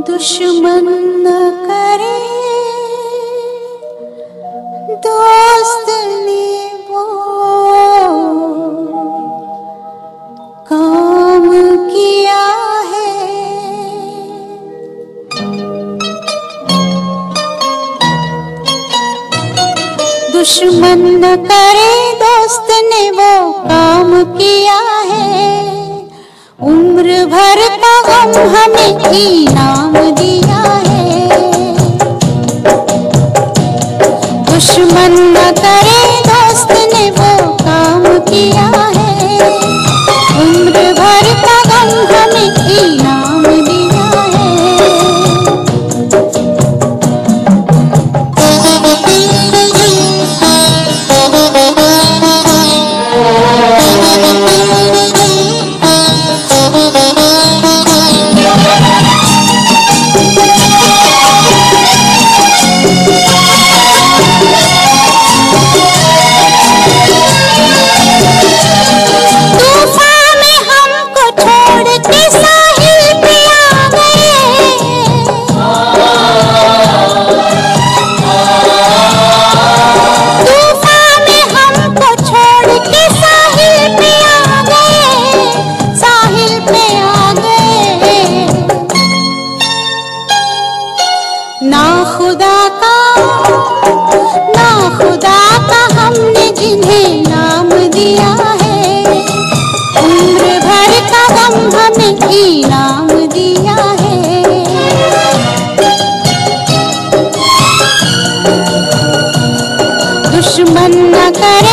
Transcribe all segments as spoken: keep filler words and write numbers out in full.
दुश्मन न करे दोस्त ने वो काम किया है। दुश्मन न करे दोस्त ने वो काम किया है। उम्र भर का गम हमें इनाम दिया है। दुश्मन न करे दोस्त ने वो काम किया है। उम्र भर का गम हमें इनाम दिया है। ना खुदा का ना खुदा का हमने जिन्हें नाम दिया है। उम्र भर का गम हमें इनाम दिया है। दुश्मन न करे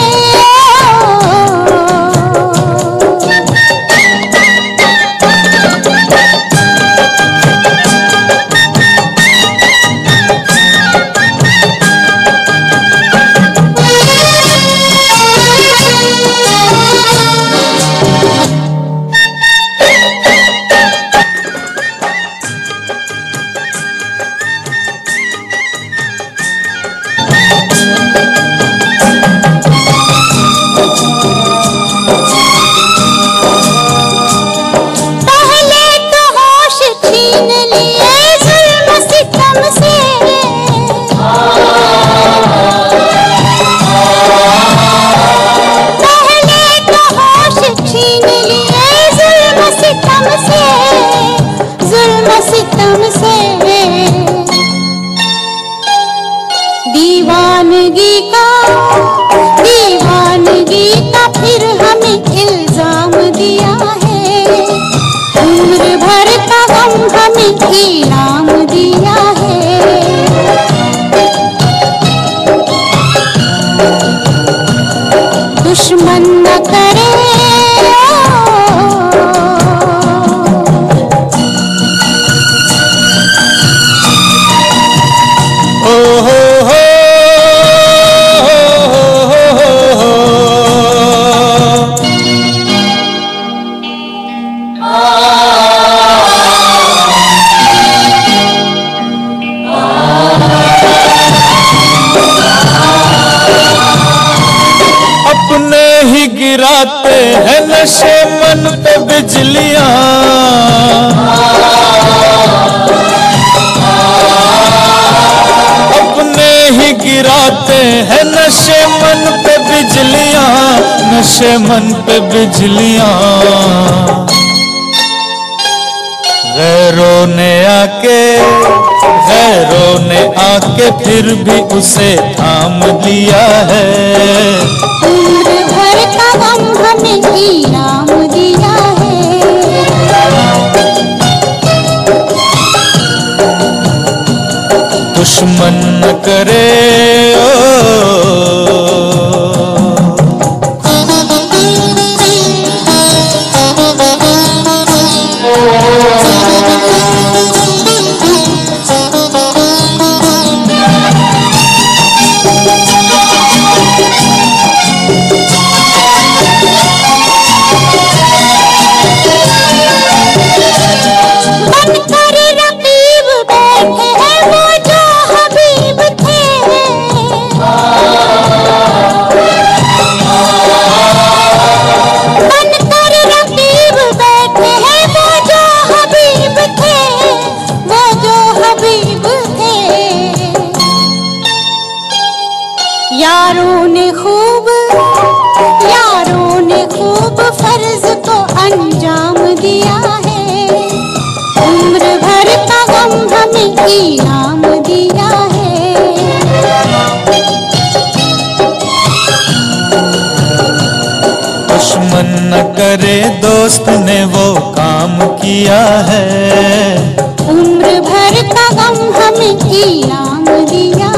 दीवानगी का दीवानगी का फिर हमें इल्जाम दिया है। उम्र भर का गम हमें इनाम दिया है। दुश्मन न करे गिराते हैं नशे मन पे बिजलियां। अपने ही गिराते हैं नशे मन पे बिजलियां, नशे मन पे बिजलियां। गैरों ने आके गैरों ने आके फिर भी उसे थाम लिया है। उम्र भर का गम हमें इनाम दिया है। दुश्मन न करे ओ इनाम दिया है। दुश्मन न करे दोस्त ने वो काम किया है। उम्र भर का गम हमें इनाम दिया